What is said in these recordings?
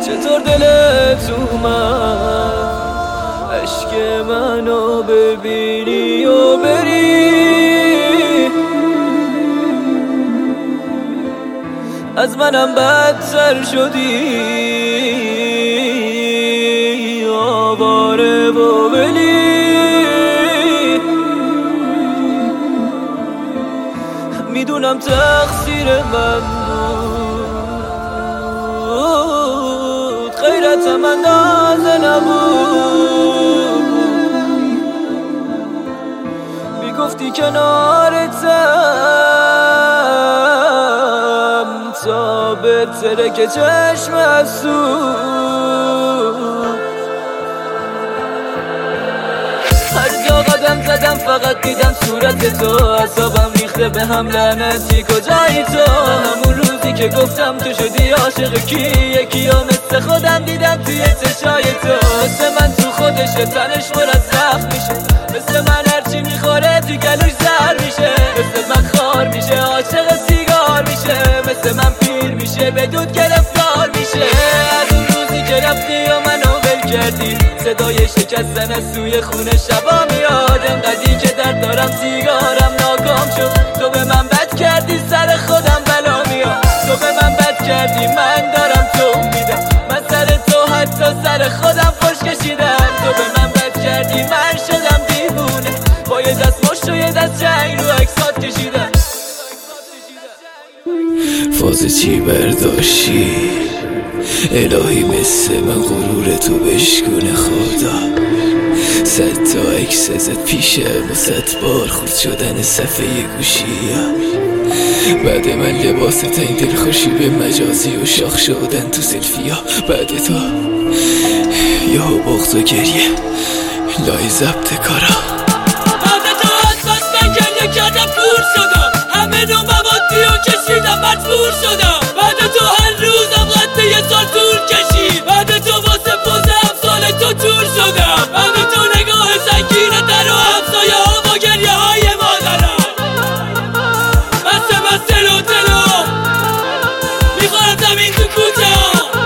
چطور دلت اومد عشق منو ببینی و بری، از منم بدتر شدی آواره و بلی. میدونم تقصیر من بود، غیرتم اندازه نبود، میگفتی کنارتم تا بهتره که چشم از هر جا قدم زدم فقط دیدم صورت تو، اعصابم ریخته به هم لعنتی کجایی تو؟ همون روزی که گفتم تو شدی عاشق کی، یکی ها مثل خودم دیدم توی چشای تو، مثل من تو خودشه تنش پر از زخم میشه، مثل من هرچی میخوره تو گلوش زهر میشه، مثل من خار میشه عاشق سیگار میشه، مثل من پیر میشه به دود گرفتار میشه. از اون روزی که رفتی و منو ول کردی، صدای شکستن از سوی خونه شبا میاد، انقدری که درد دارم سیگارم ناکام شد، تو به من بد کردی سر خودم بلا میاد، تو به من بد کردی من دارم تو میدم، من سر تو حتی سر خودم خوش کشیدم، تو به من بد کردی من شدم دیوونه، با یه دست مشت و یه دست جنگ رو اکسات کشیدم. فاز چی برداشتی الهی مثل من غرور تو بشکونه خدا، 100 تا عکس ازت پیشم و 100 بار خورد شدن صفحه گوشی، بعد من لباس تا این دلخوشی به مجازی و شاخ شدن تو سلفی ها، بعد تو یهو بغض و گریه لای ضبط کارا، بعد تو از بس نگریه کردم پور شدم، همه نو موادی رو کشیدم مجبور شدم، بعد تو هر روزم قد یه سال طول کشید، بعد تو واسه پوز امسال تو تور شدم، بعد تو نگاه سنگین در و همسایه ها با گریه های مادرم، بسته تلو میخورم زمین تو کوچه ها.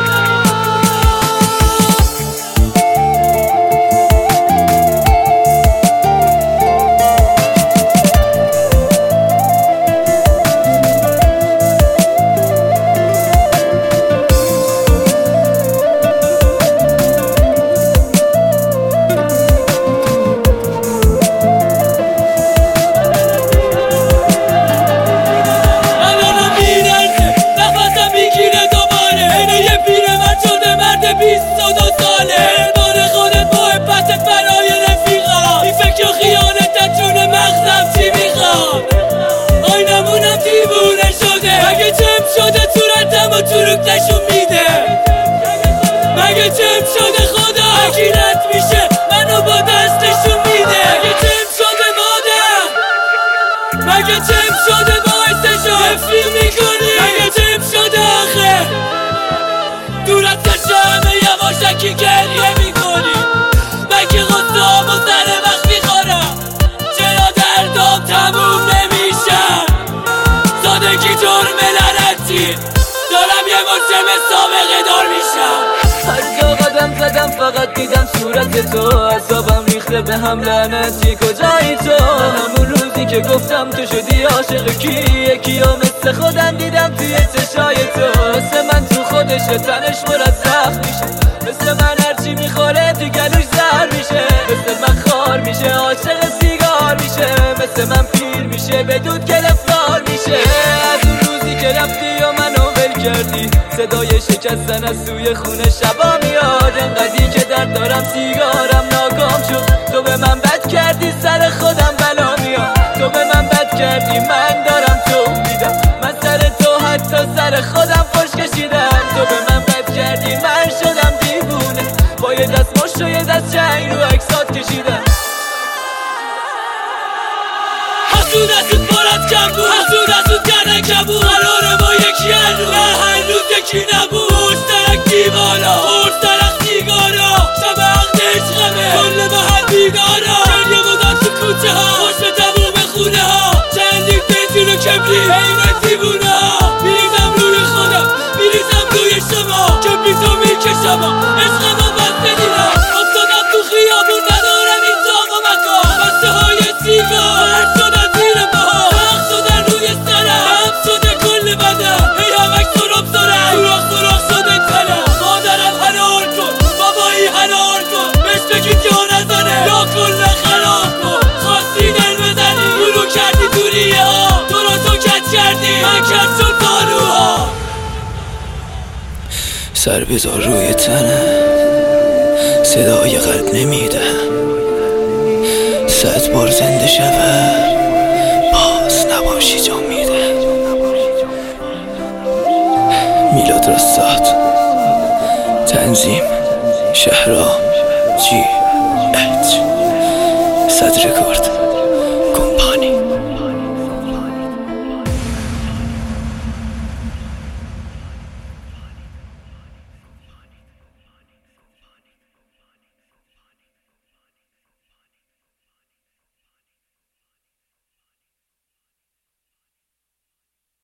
مگه چم شده صورتم و چروک نشون میده، مگه چم شده خدا حکیرت میشه منو با دست نشون میده، مگه چم شده مادر، مگه چم شده باعثشو حفظی میکنی، مگه چم شده آخه دورت کشه همه یواشکی گریه میکنی، مگه غصام و سر وقت میخورم چرا دردام تموم نمیشن، سادگی جرم لعنتی دارم یه مجرم سابقه دار میشم. هر جا قدم زدم فقط دیدم صورت تو، اعصابم ریخته به هم لعنتی کجایی تو؟ همون روزی که گفتم تو شدی عاشق کی، یکی ها مثل خودم دیدم توی چشای تو، مثل من تو خودشه تنش پر از زخم میشه، مثل من هرچی میخوره تو گلوش زهر میشه، مثل من خار میشه عاشق سیگار میشه، مثل من پیر میشه به دود گرفتار میشه. از اون روزی که رفتی و منو ول کردی، صدای شکستن از سوی خونه شبا میاد، انقدری که درد دارم سیگارم ناکام شد، تو به من بد کردی سر خودم بلا میاد، تو به من بد کردی من دارم تو میدم، من سر تو حتی سر خودم خوش کشیدم، تو به من بد کردی من شدم دیوونه، با یه دست مشت و یه دست جنگ رو اکسات کشیدم. حسود ازود بارد کم بود، حسود ازود گردن کم بود، قراره با یکی هنو نه هنوز یکی نبود، مشترک دیوالا مشترک سیگارا شب عقد عشقمه کل محل بیدارا، گریه بودن تو کوچه ها خوش به تموم خونه ها، چندی بنزین و کبری حیوان دیوونه ها، میریزم روی خودم میریزم روی شما که بیزو میکشم اما عشقمو بس ندیدم افتادم تو خیابون ندارم این طاق و مکان بسته های سیگار هر شدن زیر پاها سخت شدن روی سرم هم شده کل بدم هی همک سرم سرم سوراخ سوراخ شده تنم مادرم حلال کن بابایی حلال کن بهش بگی جا نزنه یا کل خراب کن خواستی دل بزنی گلو کردی دوریه ها تو رو تو کج کردی من کج شد داروها سر بذار روی تنم صدای قلب نمیده 100 بار زنده شود باز نباشی جا میده میلاد رستاد تنظیم شهرام جی اچ 100 رکورد